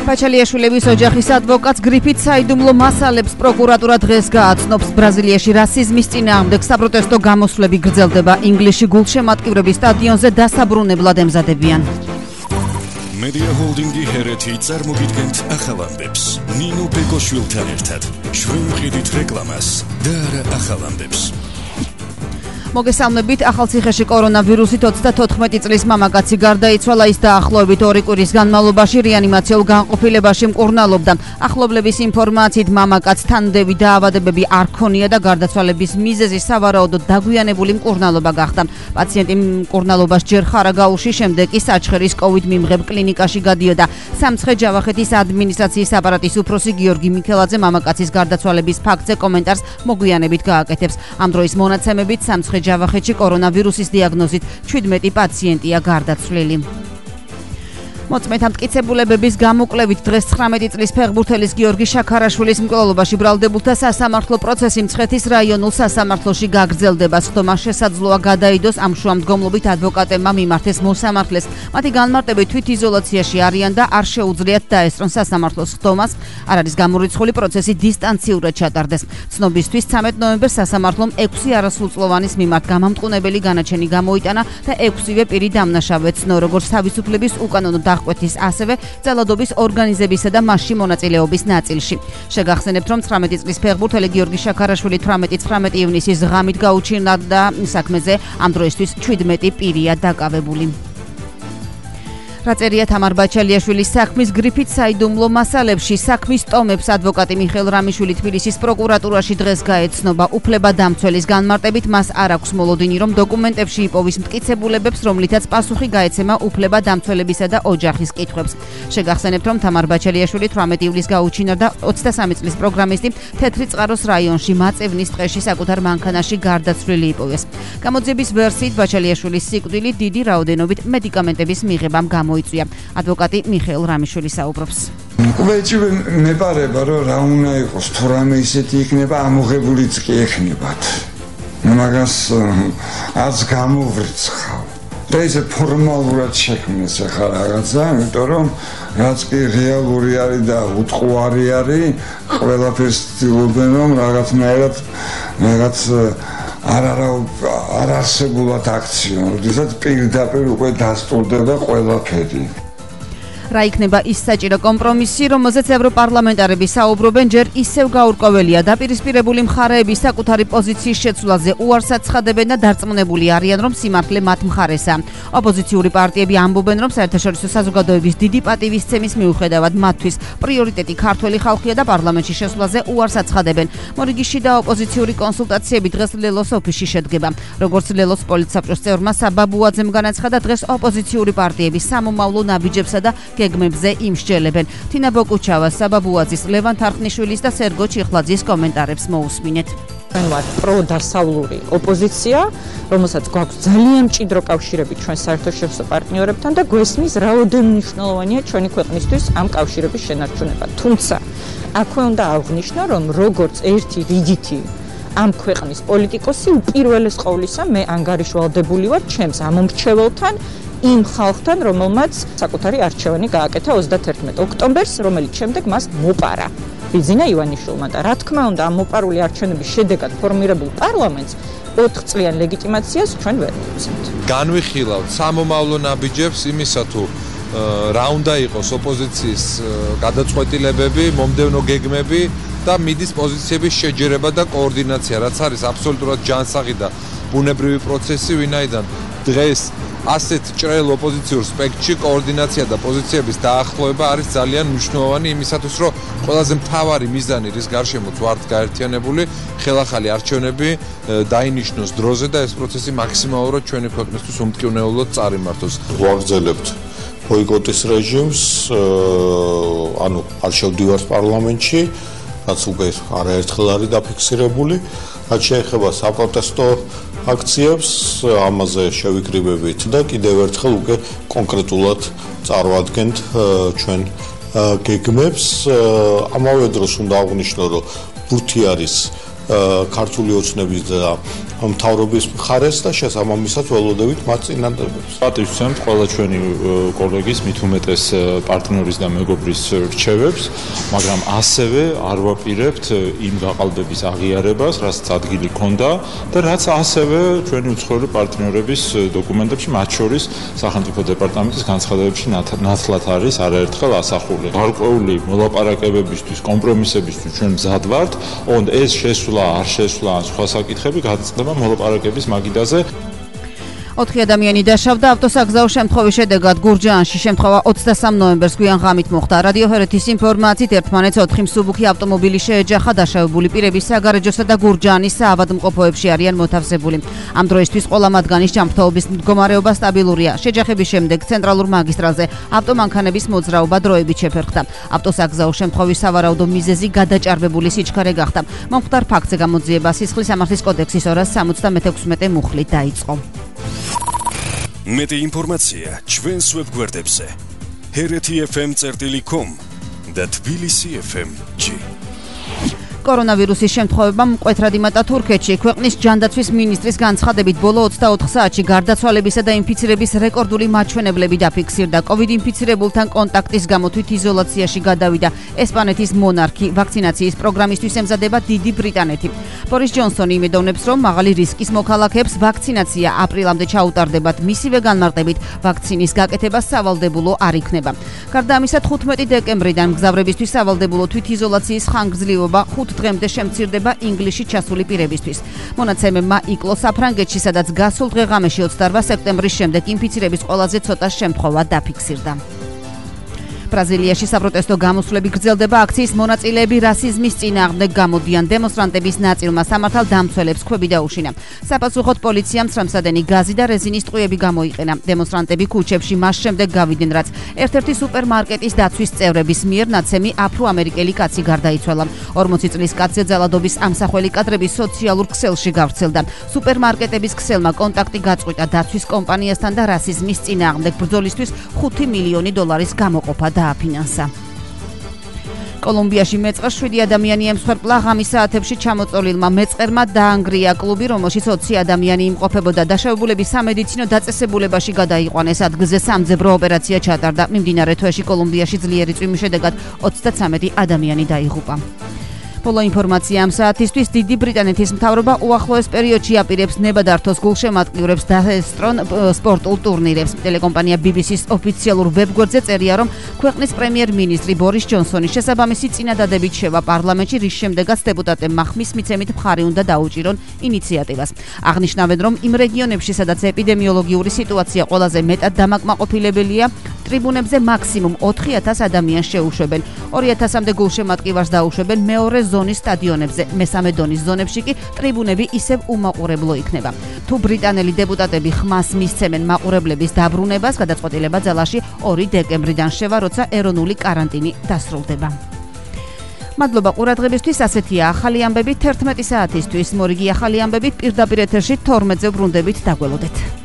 ბაჩალიაშვილების ოჯახის ადვოკატს გრიფით საიდუმლო მასალებს პროკურატურა დღეს გააცნობს. ბრაზილიაში რასიზმის წინააღმდეგ საპროტესტო გამოსვლები გრძელდება. ინგლისში გულშემატკივრები სტადიონზე დასაბრუნებლად ემზადებიან. Media Holdingi Hereti წარმოგიდგენთ ახალამდებს. ნინო ბეკოშვილთან ერთად შევმყიდით რეკლამას და არა ახალამდებს. მოგესალმებით. ახალციხეში კორონავირუსით 34 წლის მამაკაცი გარდაიცვალა. ის დაახლოებით 2 კვირის განმავლობაში რეანიმაციულ განყოფილებაში მკურნალობდა. ახლობლების ინფორმაციით მამაკაცს თანდევი დაავადებები არ ჰქონია და გარდაცვალების მიზეზი სავარაუდოდ დაგვიანებული მკურნალობა გახდა. პაციენტი მკურნალობას ჯერ ხარაგაულში, შემდეგ კი საჩხერის COVID მიმღებ კლინიკაში გადიოდა. სამცხე-ჯავახეთის ადმინისტრაციის აპარატის უფროსი გიორგი მიქელაძე მამაკაცის გარდაცვალების ფაქტზე კომენტარს მოგვიანებით გააკეთებს. ამ დროის მონაცემებით სამცხე-ჯავახეთში კორონავირუსის დიაგნოზით 17 პაციენტია გარდაცვლილი. მოწმეთა მტკიცებულებების გამოკვლევით დღეს 19 წლის ფეხბურთელის გიორგი შაქარაშვილის მკვლელობაში ბრალდებულთა სასამართლო პროცესი მცხეთის რაიონულ სასამართლოში გაგრძელდება. სხდომა შესაძლოა გადაიდოს ამ შუამდგომლობით ადვოკატებმა მიმართეს მოსამართლეს. მათი განმარტებით თვითიზოლაციაში არიან და არ შეუძლიათ დაესწრონ სასამართლოს სხდომას. არ არის გამორიცხული პროცესი დისტანციურად ჩატარდეს. ცნობისთვის 13 ნოემბერს სასამართლომ 6 არასრულწლოვანის მიმართ გამამტყუნებელი განაჩენი გამოიტანა და 6-ვე პირი დამნაშავე ცნო, როგორც თავისუფლების უკანონო ყვეთის ასევე ძალადობის ორგანიზებისა და მასში მონაწილეობის ნაწილში. შეგახსენებთ, რომ 19 წლის ფეხბურთელი გიორგი შაქარაშვილი 18-19 ივნისის ღამით გაუჩინა და საქმეზე ამ დროისთვის 17 პირია დაკავებული. რაწერია თამარ ბაჩალიაშვილის საქმის გრიფით საიდუმლო მასალებში. საქმის ტომებს ადვოკატი მიხეილ რამიშვილი თბილისის პროკურატურაში დღეს გაეცნობა. უფლებადამცველის განმარტებით მას არ აქვს მოლოდინი, რომ დოკუმენტებში იპოვის მტკიცებულებებს, რომლითაც პასუხი გაეცემა უფლებადამცველებისა და ოჯახის კითხვებს. შეგახსენებთ, რომ თამარ ბაჩალიაშვილი 18 ივლისს გაუჩინა და 23 წლის პროგრამისტი თეთრი წყაროს რაიონში მაწევნის ტყეში საკუთარ მანქანაში გარდაცვლილი იპოვეს. გამოძიების ვერსიით ბაჩალიაშვილის სიკვდილი დიდი რაოდენობით მედიკამენტების მიღებამ გამოიწვია. ადვოკატი მიხეილ რამიშვილი საუბრობს. Უეჭვი მეპარება, რომ რა უნდა იყოს, თუ რამე ისეთი იქნება, ამოღებულიც კი ექნებათ. მაგას არც გამოვრიცხავ. და ისე ფორმალურად შექმნეს ახლა რაღაცა, იმიტომ რომ რაც კი რეალური არის და უტყუარი არის, ყველაფერს ცდილობენ რომ რაღაცნაირად არ არსებულად აქციონ, როდესაც პირდაპირ უკვე დასტურდება ყველაფერი. რა იქნება ის საჭირო კომპრომისი, რომელზეც ევროპარლამენტარები საუბრობენ, ჯერ ისევ გაურკვეველია დაპირისპირებული მხარეები საკუთარი პოზიციის შეცვლაზე უარს აცხადებენ და დარწმუნებული არიან, რომ სიმართლე მათ მხარესაა. ოპოზიციური პარტიები ამბობენ, რომ საერთაშორისო საზოგადოების დიდი პატივისცემის მიუხედავად მათთვის პრიორიტეტი ქართველი ხალხია და პარლამენტში შესვლაზე უარს აცხადებენ. მორიგიში და ოპოზიციური კონსულტაციები დღეს ლელოს ოფისში შედგება. როგორც ლელოს პოლიტსაბჭოს წევრმა საბაბუაძემ განაცხადა, დღეს ოპოზიციური პარტიები სამომავლო ნაბიჯებსა და გეგმებზე იმსჯელებენ. თინა ბოკუჩავა, საბაბუაძის, ლევან თარხნიშვილის და სერგო ჩიხლაძის კომენტარებს მოусმინეთ. ჩვენ ვართ პროდასავლური ოპოზიცია, რომელსაც გვაქვს ძალიან მჭიდრო კავშირები ჩვენ საერთაშორისო პარტნიორებთან და გვესმის რაოდენ მნიშვნელოვანია ჩვენი ქვეყნისთვის ამ კავშირების შენარჩუნება. თუმცა აქვე უნდა აღვნიშნო, რომ როგორც ერთი რიგითი ამ ქვეყნის პოლიტიკოსი უპირველეს ყოვლისა მე ანგარიშვალდებული ვარ ჩემს ამომრჩეველთან იმ ხალხთან, რომელმაც საკუთარი არჩევანი გააკეთა 31 ოქტომბერს, რომელიც შემდეგ მას მოპარა ბიძინა ივანიშვილმა და რა თქმა უნდა ამ მოპარული არჩევნების შედეგად ფორმირებულ პარლამენტს 4 წლიან ლეგიტიმაციას ჩვენ ვერ მივცემთ. განვიხილავთ სამომავლო ნაბიჯებს იმისა თუ რა უნდა იყოს ოპოზიციის გადაწყვეტილებები, მომდევნო გეგმები და მიდის პოზიციების შეჯერება და კოორდინაცია, რაც არის აბსოლუტურად ჯანსაღი და ბუნებრივი პროცესი, ვინაიდან დღეს ასეთ ჭრელ ოპოზიციურ სპექტრში კოორდინაცია და პოზიციების დაახლოება არის ძალიან მნიშვნელოვანი იმისათვის, რომ ყველაზე მთავარი მიზანი, რის გარშემოც ვართ გაერთიანებული, ხელახალი არჩევნები დაინიშნოს დროზე და ეს პროცესი მაქსიმალურად ჩვენი ქვეყნისთვის უმტკივნეულოდ წარიმართოს. ვაგრძელებთ ბოიკოტის რეჟიმს, ანუ არ შევდივართ პარლამენტში, რაც უკვე არაერთხელ არის დაფიქსირებული. რაც შეეხება საპროტესტო აქციებს, ამაზე შევიკრიბებით და კიდევ ერთხელ უკვე კონკრეტულად წარვადგენთ ჩვენ გეგმებს. ამავე დროს უნდა აღვნიშნო, რომ ბურთი არის ქართული ოცნების და მთავრობის მხარეს და შესაბამისად ველოდებით მათ წინადადებას. პატივს ვცემთ ყველა ჩვენი კოლეგის მით უმეტეს პარტნიორის და მეგობრის რჩევებს, მაგრამ ასევე არ ვაპირებთ იმ გაყალბების აღიარებას, რაც ადგილი ქონდა და რაც ასევე ჩვენი უცხოელი პარტნიორების დოკუმენტებში, მათ შორის სახელმწიფო დეპარტამენტის განცხადებებში ნათლად არის არაერთხელ ასახული. გარკვეული მოლაპარაკებებისთვის, კომპრომისებისთვის ჩვენ მზად ვართ, ოღონდ ეს შესვლა, არ შესვლა, სხვა საკითხები გადაწყდება მოლაპარაკების მაგიდაზე. 4 ადამიანი დაშავდა ავტოსაგზაო შემთხვევის შედეგად გურჯაანში. შემთხვევა 23 ნოემბერს გვიან ღამით მოხდა. რადიო ჰერეთის ინფორმაციით ერთმანეთს 4 მსუბუქი ავტომობილი შეეჯახა. დაშავებული პირები საგარეჯოსა და გურჯაანის საავადმყოფოებში არიან მოთავსებული. ამ დროისთვის ყველა მათგანის ჯანმრთელობის მდგომარეობა სტაბილურია. შეჯახების შემდეგ ცენტრალურ მაგისტრალზე ავტომანქანების მოძრაობა დროებით შეფერხდა. ავტოსაგზაო შემთხვევის სავარაუდო მიზეზი გადაჭარბებული სიჩქარე გახდა. მომხდარ ფაქტზე გამოძიება სისხლის სამართლის კოდექსის 276 მუხლით დაიწყო. მეტი ინფორმაცია ჩვენს ვებგვერდებზე hereti.fm.com და tbilisi.fm.g. კორონავირუსის შემთხვევებმა მკვეთრად იმატა თურქეთში. ქვეყნის ჯანდაცვის მინისტრის განცხადებით, ბოლო 24 საათში გარდაცვალებისა და ინფიცირების რეკორდული მაჩვენებლები დაფიქსირდა. COVID ინფიცირებულთან კონტაქტის გამო თვითიზოლაციაში გადავიდა ესპანეთის მონარქი. ვაქცინაციის პროგრამისთვის ემზადება დიდი ბრიტანეთი. ბორის ჯონსონი იმედოვნებს, რომ მაღალი რისკის მოქალაქეებს ვაქცინაცია აპრილამდე ჩაუტარდებათ. მისივე განმარტებით, ვაქცინის გაკეთება სავალდებულო არ იქნება. გარდა ამისა, 15 დეკემბრიდან მგზავრებისთვის სავალდებულო თვითიზოლაციის ხანგრძლივობა 5 დღემდე შემცირდება ინგლისში ჩასული პირებისთვის. მონაცემებმა იკლო საფრანგეთში, სადაც გასულ დღე-ღამეში 28 სექტემბრის შემდეგ ინფიცირების ყველაზე ცოტა შემთხვევა დაფიქსირდა. ბრაზილიაში საპროტესტო გამოსვლები გრძელდება. აქციის მონაწილეები რასიზმის წინააღმდეგ გამოდიან. დემონსტრანტების ნაწილმა სამართალ დამცველებს ქვები დაუშინა. საპასუხოდ პოლიციამ სრემსადენი გაზი და რეზინის ტყვიები გამოიყენა. დემონსტრანტები ქუჩებში მას შემდეგ გავიდნენ, რაც ერთ-ერთი სუპერმარკეტის დაცვის წევრების მიერ ნაცემი აფრო-ამერიკელი კაცი გარდაიცვალა. 40 წლის კაცზე ძალადობის ამსახველი კადრები სოციალურ ქსელში გავრცელდა. სუპერმარკეტების ქსელმა კონტაქტი გაწყვიტა დაცვის კომპანიასთან და რასიზმის წინააღმდეგ ბრძოლისთვის $5 მილიონი გამოყოფა დააფინანსა. კოლუმბიაში მეწყერს 7 ადამიანი ემსხვერპლა. ღამის საათებში ჩამოწოლილმა მეწყერმა დაანგრია კლუბი, რომელშიც 20 ადამიანი იმყოფებოდა. დაშავებულები სამედიცინო დაწესებულებაში გადაიყვანეს. ადგილზე სამძებრო ოპერაცია ჩატარდა. მიმდინარე თვეში კოლუმბიაში ძლიერი წვიმის შედეგად 23 ადამიანი დაიღუპა. ბოლო ინფორმაცია ამ საათისთვის. დიდი ბრიტანეთის მთავრობა უახლოეს პერიოდში აპირებს ნებადართოს გულშემატკივრებს დაესწრონ სპორტულ ტურნირებს. ტელეკომპანია BBC-ს ოფიციალურ ვებგვერდზე წერია, რომ ქვეყნის პრემიერ-მინისტრი ბორის ჯონსონი შესაბამისი წინადადებით შევა პარლამენტში, რის შემდეგაც დეპუტატებმა ხმის მიცემით მხარი უნდა დაუჭირონ ინიციატივას. აღნიშნავენ, რომ იმ რეგიონებში, სადაც ეპიდემიოლოგიური სიტუაცია ყველაზე მეტად დამაკმაყოფილებელია, ტრიბუნებზე მაქსიმუმ 4000 ადამიანს შეუშვებენ. 2000-მდე გულშემატკივარს დაუშვებენ მეორე ზონის სტადიონებზე. მესამე დონის ზონებში კი ტრიბუნები ისევ უმაყურებლო იქნება. თუ ბრიტანელი დეპუტატები ხმას მისცემენ მაყურებლების დაბრუნებას, გადაწყვეტილება ძალაში 2 დეკემბრიდან შევა, როცა ეროვნული კარანტინი დასრულდება. მადლობა ყურადღებისთვის. ასეთია ახალი ამბები 11 საათისთვის. მორიგი ახალი ამბები პირდაპირ ეთერში 12-ზე ბრუნდებით. დაგველოდეთ.